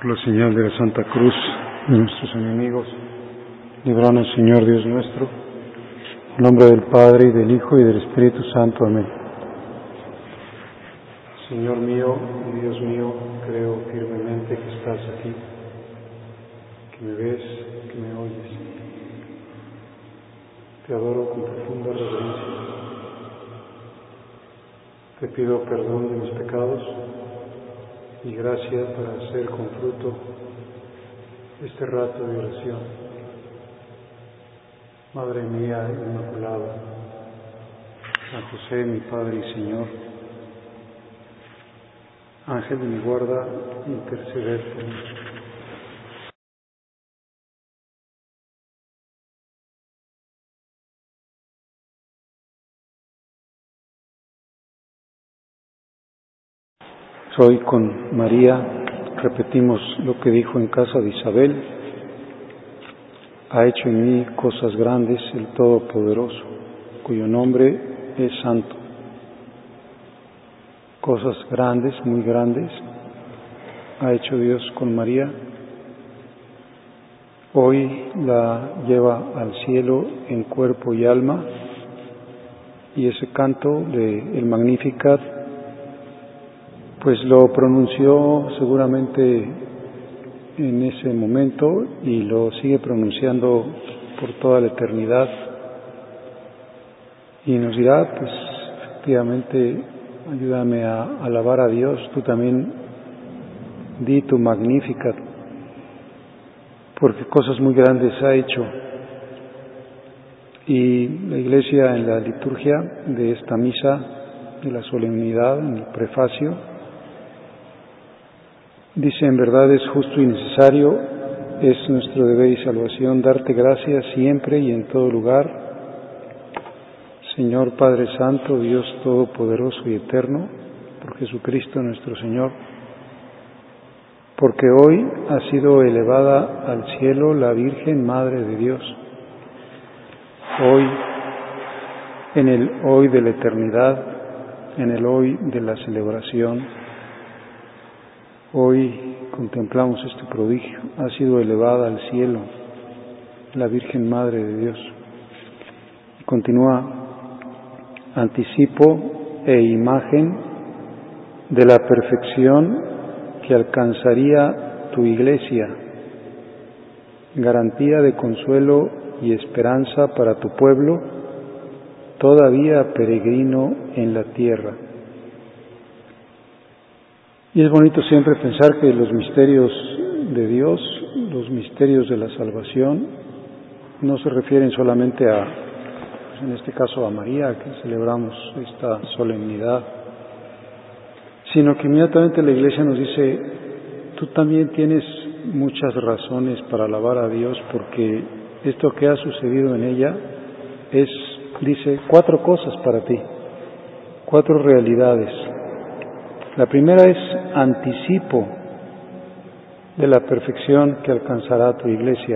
Por la señal de la Santa Cruz de nuestros enemigos, líbranos, Señor Dios nuestro, en nombre del Padre, y del Hijo, y del Espíritu Santo. Amén. Señor mío y Dios mío, creo firmemente que estás aquí, que me ves, que me oyes. Te adoro con profunda reverencia. Te pido perdón de mis pecados y gracia para hacer con fruto este rato de oración. Madre mía Inmaculada, San José, mi Padre y Señor, Ángel de mi guarda, interceded por mí. Hoy con María repetimos lo que dijo en casa de Isabel: ha hecho en mí cosas grandes el Todopoderoso, cuyo nombre es Santo. Cosas grandes, muy grandes, ha hecho Dios con María. Hoy la lleva al cielo en cuerpo y alma, y ese canto de el Magnificat pues lo pronunció seguramente en ese momento y lo sigue pronunciando por toda la eternidad, y nos dirá, pues efectivamente, ayúdame a alabar a Dios, tú también di tu Magnificat, porque cosas muy grandes ha hecho. Y la Iglesia, en la liturgia de esta misa de la solemnidad, en el prefacio, dice: en verdad es justo y necesario, es nuestro deber y salvación darte gracias siempre y en todo lugar, Señor Padre Santo, Dios Todopoderoso y Eterno, por Jesucristo nuestro Señor, porque hoy ha sido elevada al cielo la Virgen Madre de Dios. Hoy, en el hoy de la eternidad, en el hoy de la celebración, hoy contemplamos este prodigio. Ha sido elevada al cielo la Virgen Madre de Dios. Y continúa: anticipo e imagen de la perfección que alcanzaría tu Iglesia, garantía de consuelo y esperanza para tu pueblo, todavía peregrino en la tierra. Y es bonito siempre pensar que los misterios de Dios, los misterios de la salvación, no se refieren solamente a, pues en este caso a María, que celebramos esta solemnidad, sino que inmediatamente la Iglesia nos dice: tú también tienes muchas razones para alabar a Dios, porque esto que ha sucedido en ella es, dice, 4 cosas para ti, 4 realidades. La primera es anticipo de la perfección que alcanzará tu Iglesia.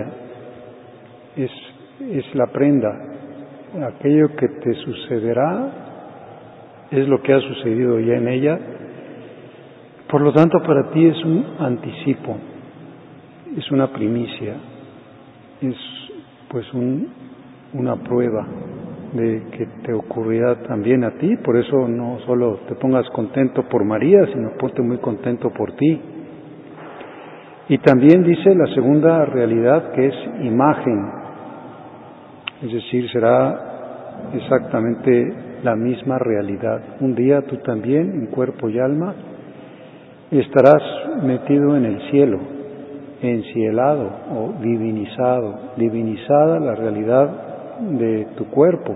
Es la prenda. Aquello que te sucederá es lo que ha sucedido ya en ella. Por lo tanto, para ti es un anticipo, es una primicia, es pues una prueba de que te ocurrirá también a ti. Por eso no solo te pongas contento por María, sino ponte muy contento por ti. Y también dice la segunda realidad, que es imagen, es decir, será exactamente la misma realidad. Un día tú también, en cuerpo y alma, estarás metido en el cielo, encielado o divinizado, divinizada la realidad de tu cuerpo,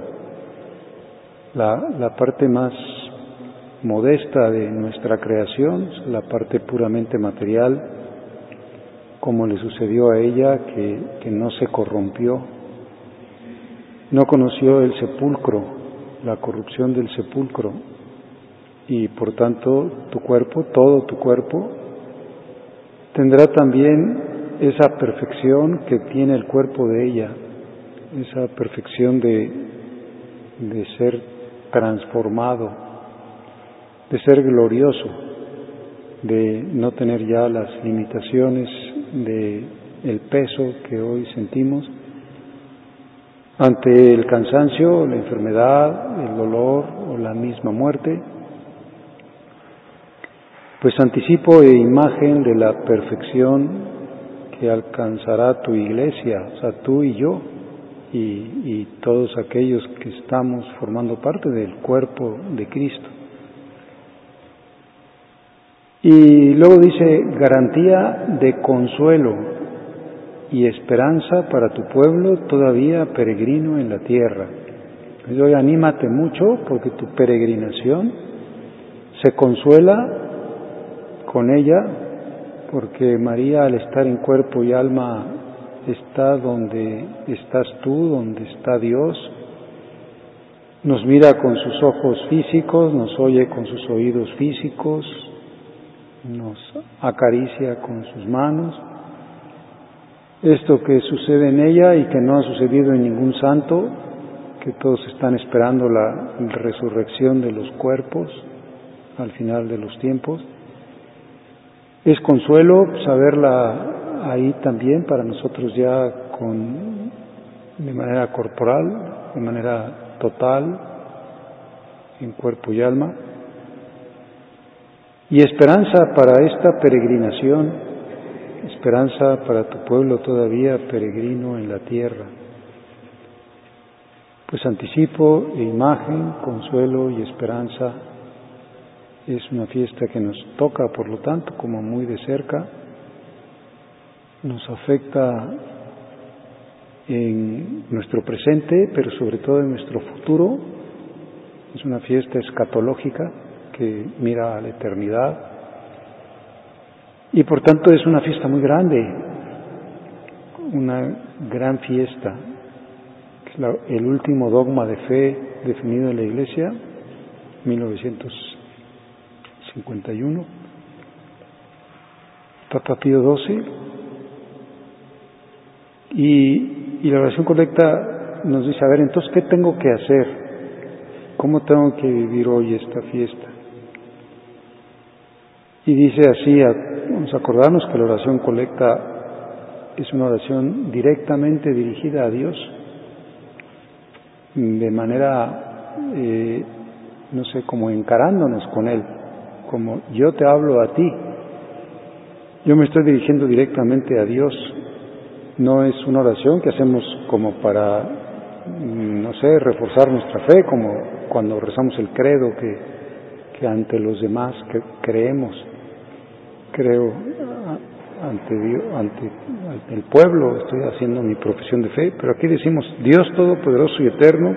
la parte más modesta de nuestra creación, la parte puramente material, como le sucedió a ella, que no se corrompió, no conoció el sepulcro, la corrupción del sepulcro, y por tanto tu cuerpo, todo tu cuerpo, tendrá también esa perfección que tiene el cuerpo de ella, esa perfección de ser transformado, de ser glorioso. de no tener ya las limitaciones de el peso que hoy sentimos ante el cansancio, la enfermedad, el dolor o la misma muerte. Pues anticipo e imagen de la perfección que alcanzará tu iglesia, o sea, tú y yo, y todos aquellos que estamos formando parte del cuerpo de Cristo. Y luego dice, garantía de consuelo y esperanza para tu pueblo todavía peregrino en la tierra. Y hoy anímate mucho porque tu peregrinación se consuela con ella, porque María, al estar en cuerpo y alma, está donde estás tú, donde está Dios. Nos mira con sus ojos físicos, nos oye con sus oídos físicos, nos acaricia con sus manos. Esto que sucede en ella y que no ha sucedido en ningún santo, que todos están esperando la resurrección de los cuerpos al final de los tiempos, es consuelo saberla ahí también para nosotros ya de manera corporal, de manera total, en cuerpo y alma. Y esperanza para esta peregrinación, esperanza para tu pueblo todavía peregrino en la tierra. Pues anticipo e imagen, consuelo y esperanza. Es una fiesta que nos toca, por lo tanto, como muy de cerca, nos afecta en nuestro presente, pero sobre todo en nuestro futuro. Es una fiesta escatológica que mira a la eternidad y por tanto es una fiesta muy grande, una gran fiesta. Es el último dogma de fe definido en la Iglesia, 1951, Papa Pío XII, y la oración colecta nos dice, a ver, entonces, ¿qué tengo que hacer? ¿Cómo tengo que vivir hoy esta fiesta? Y dice así, vamos a acordarnos que la oración colecta es una oración directamente dirigida a Dios, de manera, no sé, como encarándonos con Él, como yo te hablo a ti, yo me estoy dirigiendo directamente a Dios. No es una oración que hacemos como para, no sé, reforzar nuestra fe, como cuando rezamos el credo que ante los demás que creemos. Creo ante Dios, ante el pueblo, estoy haciendo mi profesión de fe, pero aquí decimos, Dios Todopoderoso y Eterno,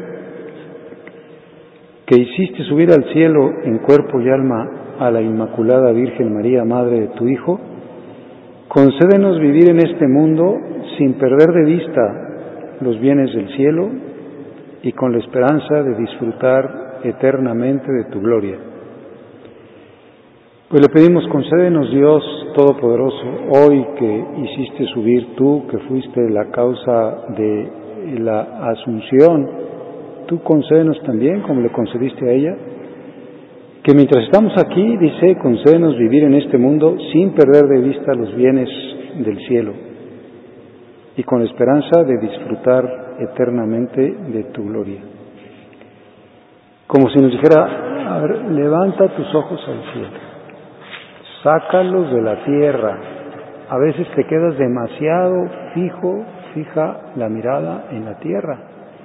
que hiciste subir al cielo en cuerpo y alma a la Inmaculada Virgen María, Madre de tu Hijo, concédenos vivir en este mundo sin perder de vista los bienes del cielo y con la esperanza de disfrutar eternamente de tu gloria. Pues le pedimos, concédenos Dios Todopoderoso, hoy que hiciste subir tú, que fuiste la causa de la Asunción, tú concédenos también, como le concediste a ella, que mientras estamos aquí, dice, concédenos vivir en este mundo sin perder de vista los bienes del cielo y con la esperanza de disfrutar eternamente de tu gloria. Como si nos dijera, a ver, levanta tus ojos al cielo, sácalos de la tierra. A veces te quedas demasiado fija la mirada en la tierra.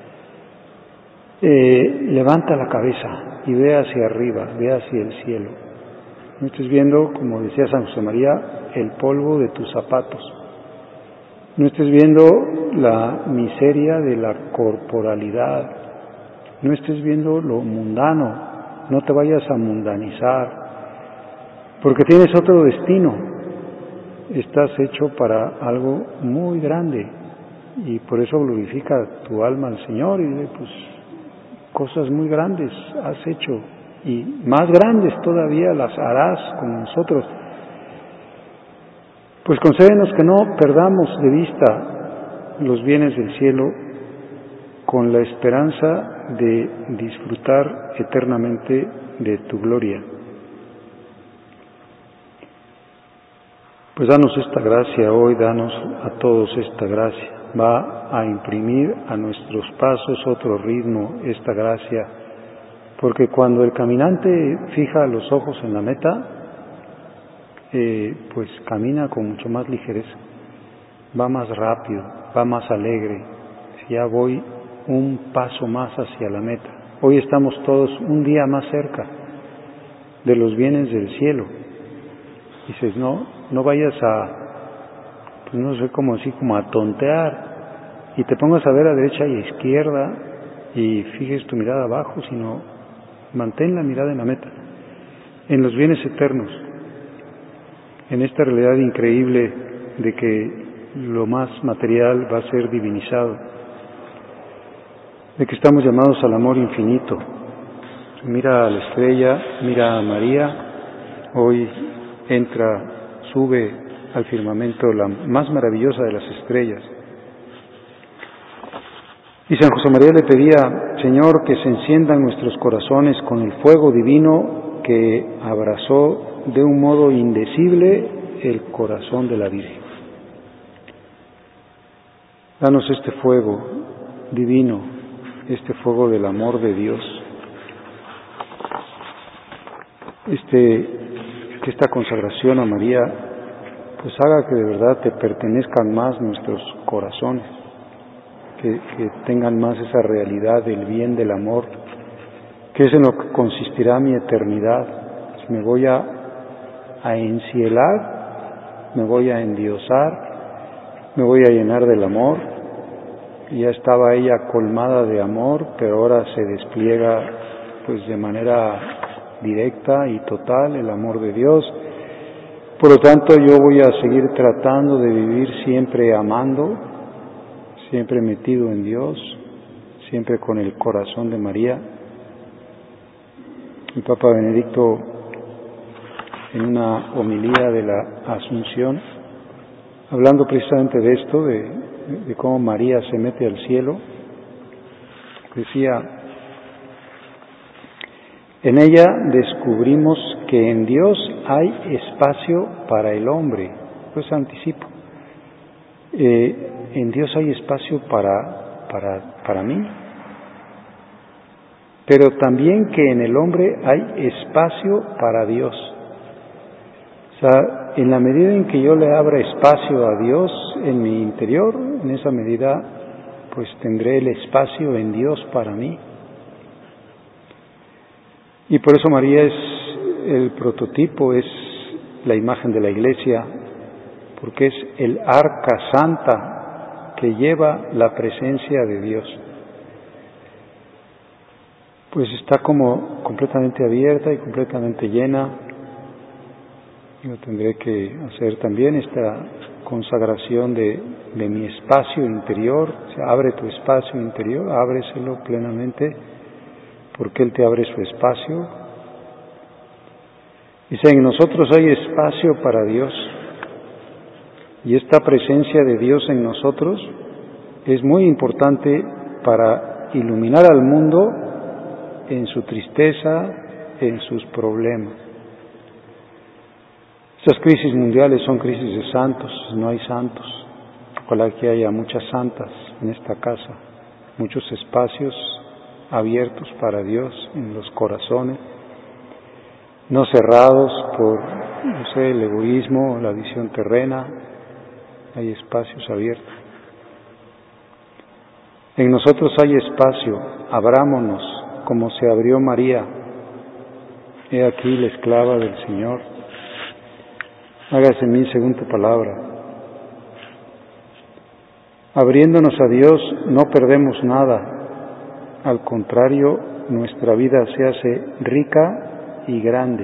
Levanta la cabeza y ve hacia arriba, ve hacia el cielo. No estés viendo, como decía San José María, el polvo de tus zapatos. No estés viendo la miseria de la corporalidad. No estés viendo lo mundano. No te vayas a mundanizar, porque tienes otro destino. Estás hecho para algo muy grande y por eso glorifica tu alma al Señor y dice, pues, cosas muy grandes has hecho y más grandes todavía las harás con nosotros. Pues concédenos que no perdamos de vista los bienes del cielo con la esperanza de disfrutar eternamente de tu gloria. Pues danos esta gracia hoy, danos a todos esta gracia. Va a imprimir a nuestros pasos otro ritmo esta gracia, porque cuando el caminante fija los ojos en la meta, pues camina con mucho más ligereza, va más rápido, va más alegre. Ya voy un paso más hacia la meta. Hoy estamos todos un día más cerca de los bienes del cielo. Dices, no vayas pues no sé cómo así, como a tontear y te pongas a ver a derecha y a izquierda y fijes tu mirada abajo, sino mantén la mirada en la meta, en los bienes eternos, en esta realidad increíble de que lo más material va a ser divinizado, de que estamos llamados al amor infinito. Mira a la estrella, mira a María, hoy sube al firmamento la más maravillosa de las estrellas. Y San José María le pedía, Señor, que se enciendan nuestros corazones con el fuego divino que abrazó de un modo indecible el corazón de la Virgen. Danos este fuego divino, este fuego del amor de Dios, que esta consagración a María pues haga que de verdad te pertenezcan más nuestros corazones, que tengan más esa realidad del bien, del amor, que es en lo que consistirá mi eternidad. Si me voy a encielar, me voy a endiosar, me voy a llenar del amor. Ya estaba ella colmada de amor, pero ahora se despliega pues de manera directa y total el amor de Dios. Por lo tanto, yo voy a seguir tratando de vivir siempre amando, siempre metido en Dios, siempre con el corazón de María. El Papa Benedicto, en una homilía de la Asunción, hablando precisamente de esto, de cómo María se mete al cielo, decía: en ella descubrimos que en Dios hay espacio para el hombre. Pues anticipo. En Dios hay espacio para mí, pero también que en el hombre hay espacio para Dios. O sea, en la medida en que yo le abra espacio a Dios en mi interior, en esa medida pues tendré el espacio en Dios para mí. Y por eso María es el prototipo, es la imagen de la Iglesia, porque es el arca santa que lleva la presencia de Dios. Pues está como completamente abierta y completamente llena. Yo tendré que hacer también esta consagración de mi espacio interior. O sea, abre tu espacio interior, ábreselo plenamente, porque Él te abre su espacio. Dice, en nosotros hay espacio para Dios, y esta presencia de Dios en nosotros es muy importante para iluminar al mundo en su tristeza, en sus problemas. Estas crisis mundiales son crisis de santos, no hay santos. Ojalá que haya muchas santas en esta casa, muchos espacios abiertos para Dios en los corazones, no cerrados por, el egoísmo, la visión terrena. Hay espacios abiertos. En nosotros hay espacio, abrámonos como se abrió María. He aquí la esclava del Señor. Hágase en mí según tu palabra. Abriéndonos a Dios no perdemos nada. Al contrario, nuestra vida se hace rica y grande.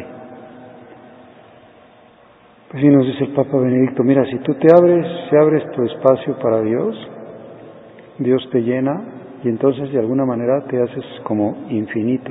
Pues sí nos dice el Papa Benedicto, mira, si tú si abres tu espacio para Dios, Dios te llena y entonces de alguna manera te haces como infinito,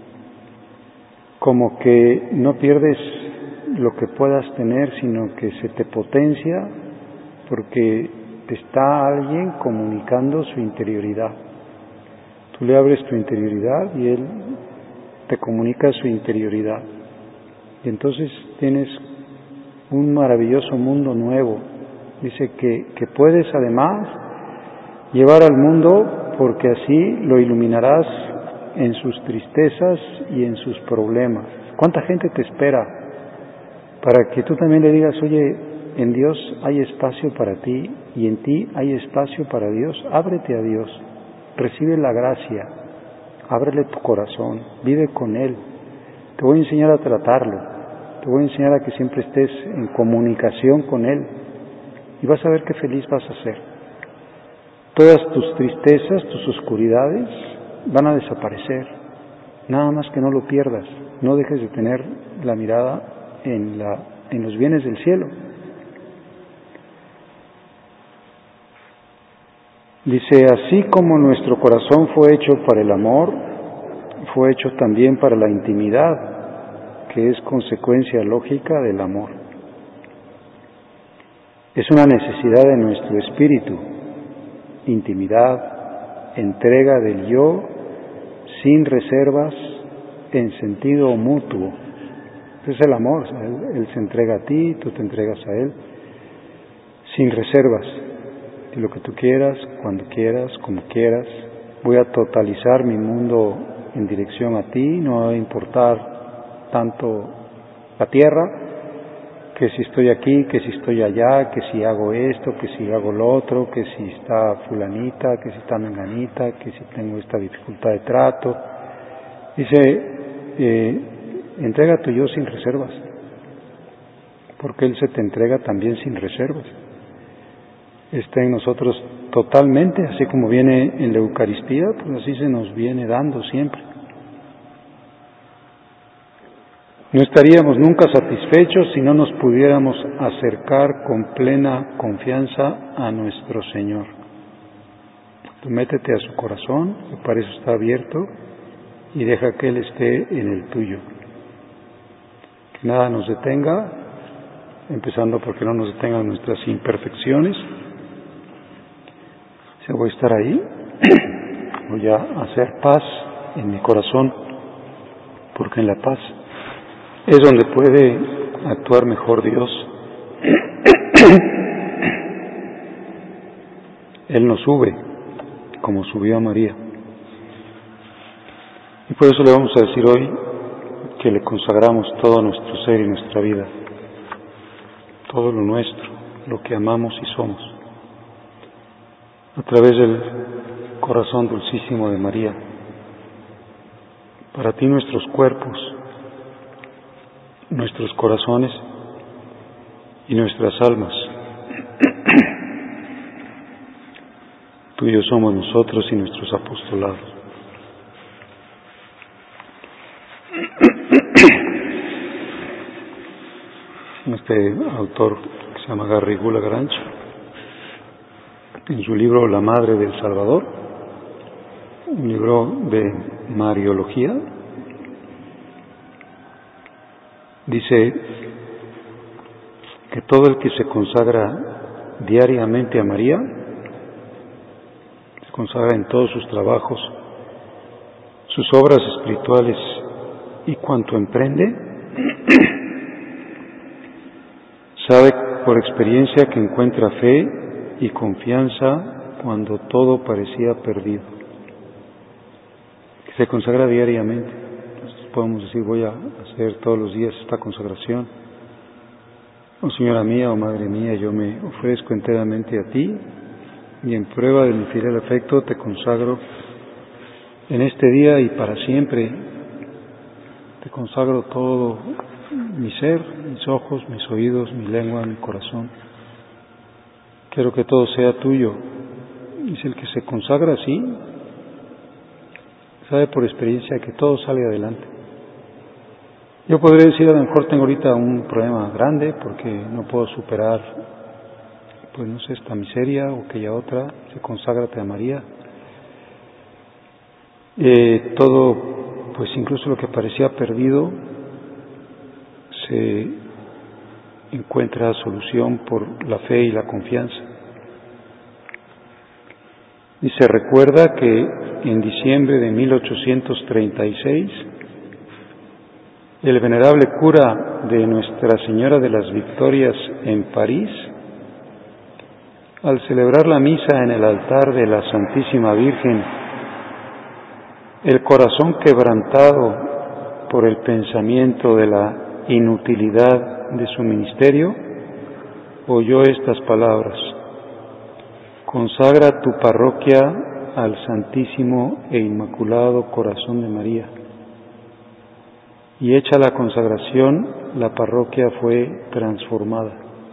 como que no pierdes lo que puedas tener, sino que se te potencia porque te está alguien comunicando su interioridad. Tú le abres tu interioridad y Él te comunica su interioridad. Y entonces tienes un maravilloso mundo nuevo. Dice que puedes además llevar al mundo porque así lo iluminarás en sus tristezas y en sus problemas. ¿Cuánta gente te espera para que tú también le digas, oye, en Dios hay espacio para ti y en ti hay espacio para Dios? Ábrete a Dios, recibe la gracia, ábrele tu corazón, vive con Él. Te voy a enseñar a tratarlo, te voy a enseñar a que siempre estés en comunicación con Él y vas a ver qué feliz vas a ser. Todas tus tristezas, tus oscuridades van a desaparecer, nada más que no lo pierdas, no dejes de tener la mirada en los bienes del cielo. Dice, así como nuestro corazón fue hecho para el amor, fue hecho también para la intimidad, que es consecuencia lógica del amor. Es una necesidad de nuestro espíritu, intimidad, entrega del yo, sin reservas, en sentido mutuo. Es el amor, o sea, él se entrega a ti, tú te entregas a Él, sin reservas. Y lo que tú quieras, cuando quieras, como quieras. Voy a totalizar mi mundo en dirección a ti, no va a importar tanto la tierra, que si estoy aquí, que si estoy allá, que si hago esto, que si hago lo otro, que si está fulanita, que si está menganita, que si tengo esta dificultad de trato. Dice, entrega tu yo sin reservas, porque Él se te entrega también sin reservas. Está en nosotros totalmente, así como viene en la Eucaristía, pues así se nos viene dando siempre. No estaríamos nunca satisfechos si no nos pudiéramos acercar con plena confianza a nuestro Señor. Tú métete a su corazón, que para eso está abierto, y deja que Él esté en el tuyo. Que nada nos detenga, empezando porque no nos detengan nuestras imperfecciones. Voy a estar ahí, voy a hacer paz en mi corazón, porque en la paz es donde puede actuar mejor Dios. Él nos sube, como subió a María. Y por eso le vamos a decir hoy que le consagramos todo nuestro ser y nuestra vida, todo lo nuestro, lo que amamos y somos, a través del corazón dulcísimo de María. Para ti nuestros cuerpos, nuestros corazones y nuestras almas. Tuyos somos nosotros y nuestros apostolados. Este autor que se llama Garrigou Lagrange, en su libro La Madre del Salvador, un libro de Mariología, dice que todo el que se consagra diariamente a María, se consagra en todos sus trabajos, sus obras espirituales y cuanto emprende, sabe por experiencia que encuentra fe y confianza cuando todo parecía perdido. Que se consagra diariamente. Entonces podemos decir, voy a hacer todos los días esta consagración. Oh Señora mía, oh Madre mía, yo me ofrezco enteramente a ti y en prueba de mi fiel afecto te consagro en este día y para siempre. Te consagro todo mi ser, mis ojos, mis oídos, mi lengua, mi corazón. Quiero que todo sea tuyo. Dice el que se consagra así, sabe por experiencia que todo sale adelante. Yo podría decir, a lo mejor tengo ahorita un problema grande porque no puedo superar, pues no sé, esta miseria o aquella otra. Se conságrate a María. Todo, pues incluso lo que parecía perdido, se encuentra solución por la fe y la confianza. Y se recuerda que en diciembre de 1836 El venerable cura de Nuestra Señora de las Victorias en París, al celebrar la misa en el altar de la Santísima Virgen, el corazón quebrantado por el pensamiento de la inutilidad de su ministerio, oyó estas palabras: consagra tu parroquia al Santísimo e Inmaculado Corazón de María. Y hecha la consagración, la parroquia fue transformada.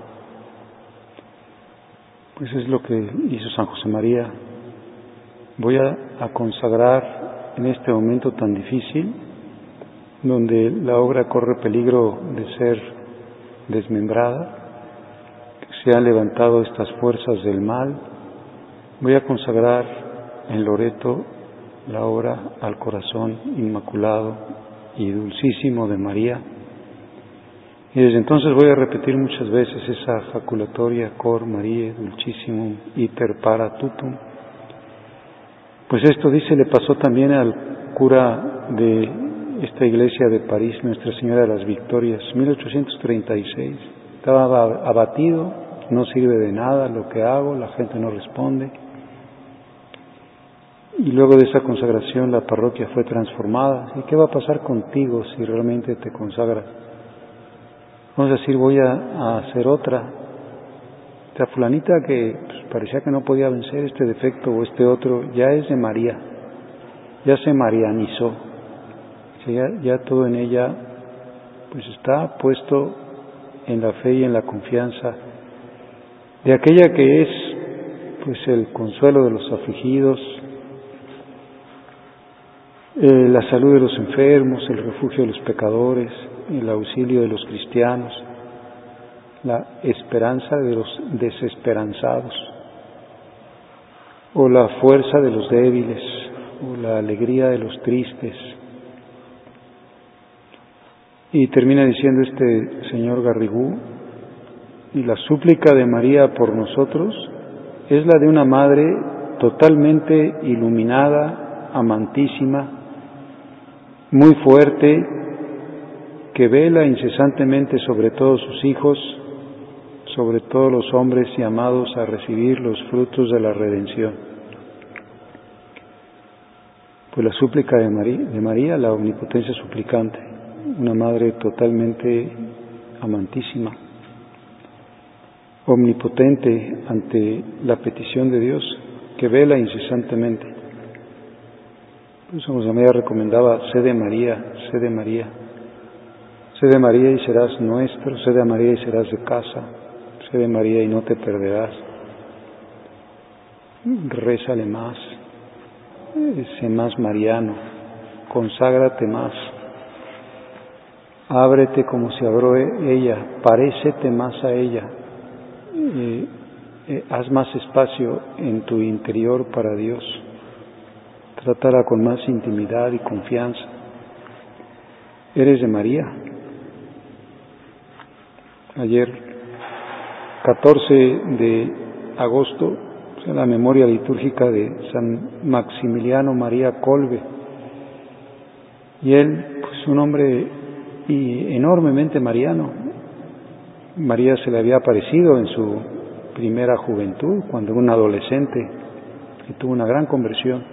Pues es lo que hizo San José María. Voy a consagrar en este momento tan difícil, donde la obra corre peligro de ser desmembrada, que se han levantado estas fuerzas del mal. Voy a consagrar en Loreto la obra al corazón inmaculado y dulcísimo de María. Y desde entonces voy a repetir muchas veces esa jaculatoria Cor Mariae Dulcissimum Iter Para Tutum. Pues esto, dice, le pasó también al cura de esta iglesia de París, Nuestra Señora de las Victorias, 1836. Estaba abatido, no sirve de nada lo que hago, la gente no responde. Y luego de esa consagración la parroquia fue transformada. ¿Y qué va a pasar contigo si realmente te consagras? Vamos a decir, voy a hacer otra. La fulanita que parecía que no podía vencer este defecto o este otro, ya es de María, ya se marianizó. O sea, ya todo en ella pues está puesto en la fe y en la confianza de aquella que es pues el consuelo de los afligidos, la salud de los enfermos, el refugio de los pecadores, el auxilio de los cristianos, la esperanza de los desesperanzados, o la fuerza de los débiles, o la alegría de los tristes. Y termina diciendo este señor Garrigou: y la súplica de María por nosotros es la de una madre totalmente iluminada, amantísima, muy fuerte, que vela incesantemente sobre todos sus hijos, sobre todos los hombres llamados a recibir los frutos de la redención. Pues la súplica de María, la omnipotencia suplicante, una madre totalmente amantísima, omnipotente ante la petición de Dios, que vela incesantemente. Pues San José María recomendaba: sé de María, sé de María. Sé de María y serás nuestro, sé de María y serás de casa, sé de María y no te perderás. Rézale más, sé más mariano, conságrate más, ábrete como se abrió ella, parécete más a ella, haz más espacio en tu interior para Dios, trátala con más intimidad y confianza. Eres de María. Ayer, 14 de agosto, la memoria litúrgica de San Maximiliano María Kolbe, y él, pues un hombre enormemente mariano. María se le había aparecido en su primera juventud, cuando era un adolescente, y tuvo una gran conversión.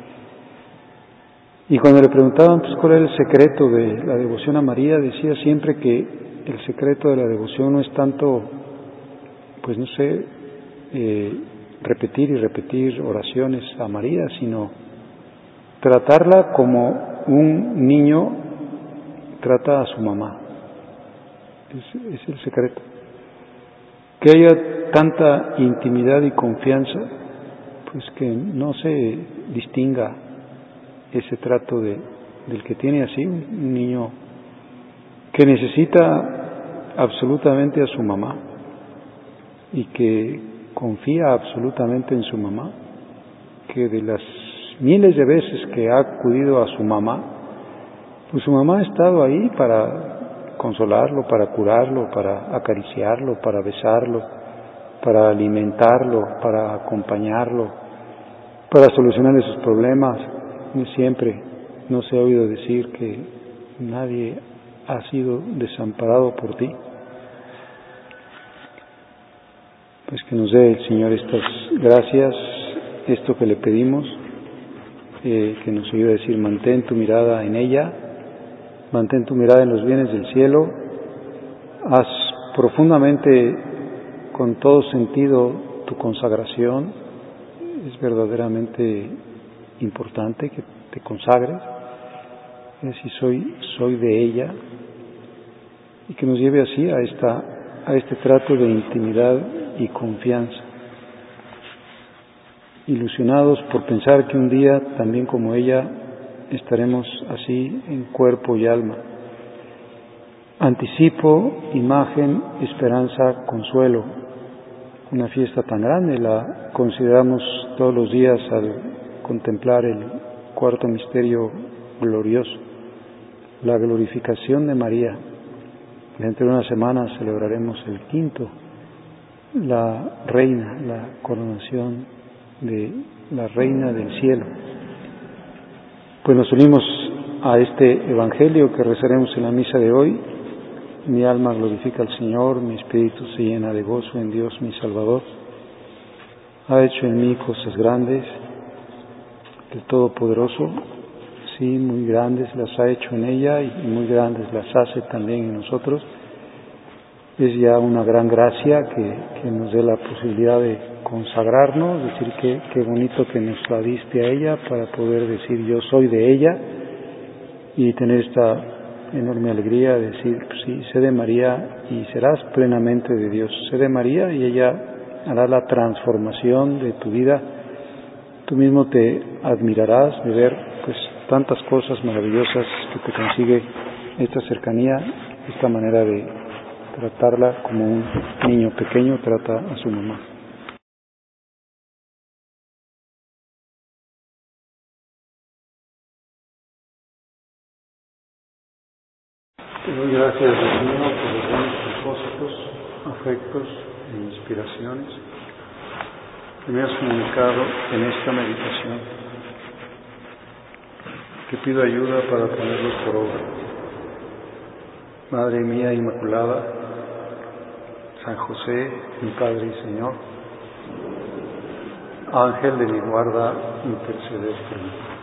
Y cuando le preguntaban pues cuál era el secreto de la devoción a María, decía siempre que el secreto de la devoción no es tanto, pues no sé, repetir y repetir oraciones a María, sino tratarla como un niño trata a su mamá. Es el secreto. Que haya tanta intimidad y confianza, pues que no se distinga ese trato del que tiene así un niño que necesita absolutamente a su mamá y que confía absolutamente en su mamá, que de las miles de veces que ha acudido a su mamá, pues su mamá ha estado ahí para consolarlo, para curarlo, para acariciarlo, para besarlo, para alimentarlo, para acompañarlo, para solucionarle sus problemas. Siempre no se ha oído decir que nadie ha sido desamparado por ti. Pues que nos dé el Señor estas gracias, esto que le pedimos, que nos ayude a decir: mantén tu mirada en ella, mantén tu mirada en los bienes del cielo, haz profundamente, con todo sentido, tu consagración. Es verdaderamente importante que te consagres, es decir, soy de ella, y que nos lleve así a este trato de intimidad y confianza, ilusionados por pensar que un día, también como ella, estaremos así en cuerpo y alma. Anticipo, imagen, esperanza, consuelo. Una fiesta tan grande la consideramos todos los días al contemplar el cuarto misterio glorioso, la glorificación de María. Dentro de una semana celebraremos el quinto, la reina, la coronación de la reina del cielo. Pues nos unimos a este evangelio que rezaremos en la misa de hoy. Mi alma glorifica al Señor, mi espíritu se llena de gozo en Dios mi Salvador. Ha hecho en mí cosas grandes, el Todopoderoso, sí, muy grandes las ha hecho en ella y muy grandes las hace también en nosotros. Es ya una gran gracia que nos dé la posibilidad de consagrarnos, decir qué bonito que nos la diste a ella para poder decir yo soy de ella, y tener esta enorme alegría de decir, pues sí, sé de María y serás plenamente de Dios. Sé de María y ella hará la transformación de tu vida. Tú mismo te admirarás de ver pues tantas cosas maravillosas que te consigue esta cercanía, esta manera de tratarla como un niño pequeño trata a su mamá. Te doy gracias, Dios mío, por los buenos propósitos, afectos e inspiraciones que me has comunicado en esta meditación. Te pido ayuda para ponerlos por obra. Madre mía Inmaculada, San José, mi Padre y Señor, Ángel de mi guarda, interceded por mí.